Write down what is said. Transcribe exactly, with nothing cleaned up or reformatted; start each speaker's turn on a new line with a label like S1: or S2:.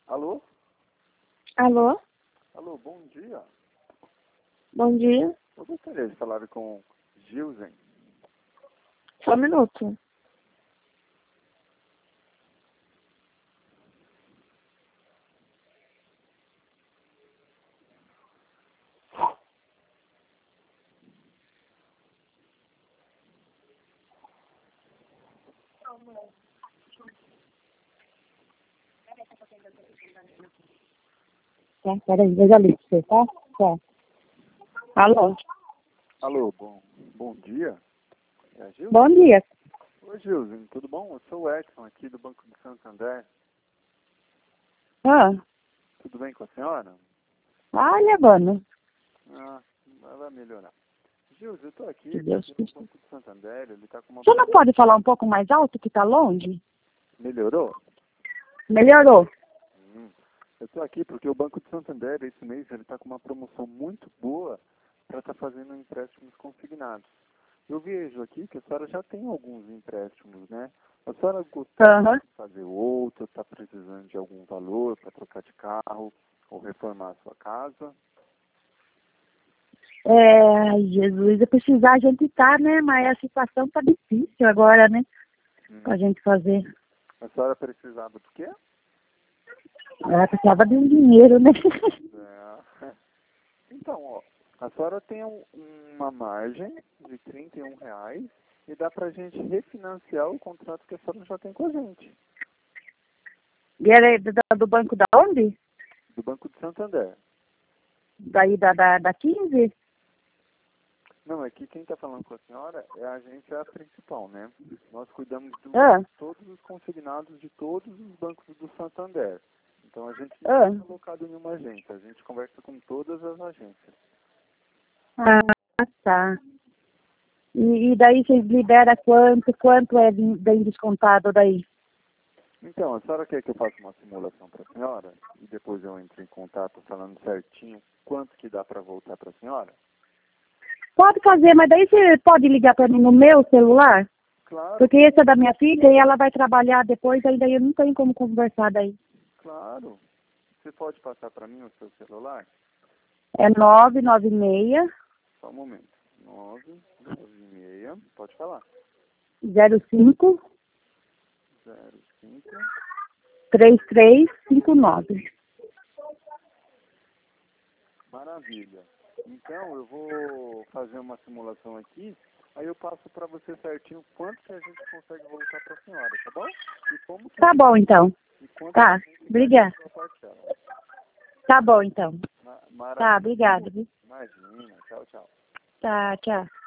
S1: Alô?
S2: Alô?
S1: Alô, bom dia.
S2: Bom dia.
S1: Eu gostaria de falar com Gilzen.
S2: Só um minuto. Tá, peraí, veja ali pra você, tá? Tá. Alô?
S1: Alô, bom, bom dia. É a Gilzen?
S2: Bom dia.
S1: Oi, Gilzen, tudo bom? Eu sou o Edson, aqui do Banco de Santander.
S2: Ah,
S1: Tudo bem com a senhora?
S2: ah, levando.
S1: Ah, vai melhorar. Gilzen, eu estou aqui,
S2: Que Deus
S1: porque o
S2: Cristo.
S1: Banco de Santander, ele está com uma...
S2: Você não pode falar um pouco mais alto que tá longe?
S1: Melhorou?
S2: Melhorou.
S1: Hum. Eu estou aqui porque o Banco de Santander, esse mês, ele está com uma promoção muito boa para estar fazendo empréstimos consignados. Eu vejo aqui que a senhora já tem alguns empréstimos, né? A senhora gostaria
S2: Aham.
S1: de fazer outro, está precisando de algum valor para trocar de carro ou reformar a sua casa?
S2: É, ai, Jesus, eu precisar a gente tá, né? Mas a situação tá difícil agora, né?
S1: Hum.
S2: Pra gente fazer.
S1: A senhora precisava do quê?
S2: Ela precisava de um dinheiro, né?
S1: É. Então, ó, a senhora tem um- uma margem de trinta e um reais e dá para a gente refinanciar o contrato que a senhora já tem com a gente,
S2: E ela é do, do banco da onde?
S1: do Banco de Santander.
S2: Daí da, da, da quinze?
S1: Não, é que quem está falando com a senhora é a agência principal, né? Nós cuidamos de
S2: Ah,
S1: todos os consignados de todos os bancos do Santander. Então a gente não
S2: ah.
S1: é colocado em uma agência, a gente conversa com todas as agências.
S2: Ah, tá. E, e daí vocês liberam quanto? Quanto é de- bem descontado daí?
S1: Então, a senhora quer que eu faça uma simulação para a senhora? E depois eu entre em contato falando certinho quanto que dá para voltar para a senhora?
S2: Pode fazer, mas daí você pode ligar para mim no meu celular?
S1: Claro,
S2: Porque esse é da minha filha e ela vai trabalhar depois, aí daí eu não tenho como conversar daí.
S1: claro. Você pode passar para mim o seu celular?
S2: É nove nove seis,
S1: Só um momento. Nove nove seis, pode falar.
S2: zero cinco,
S1: Zero cinco.
S2: três três cinco nove.
S1: Maravilha. Então, eu vou fazer uma simulação aqui, aí eu passo para você certinho quanto que a gente consegue voltar para a senhora, tá bom? E como que a
S2: Tá
S1: gente,
S2: bom, então.
S1: e quanto que a
S2: Tá,
S1: gente
S2: obrigada.
S1: vai parcela.
S2: Tá bom, então.
S1: Ma-
S2: Tá,
S1: Maravilha.
S2: obrigada. Viu?
S1: Imagina. Tchau, tchau.
S2: Tá, tchau.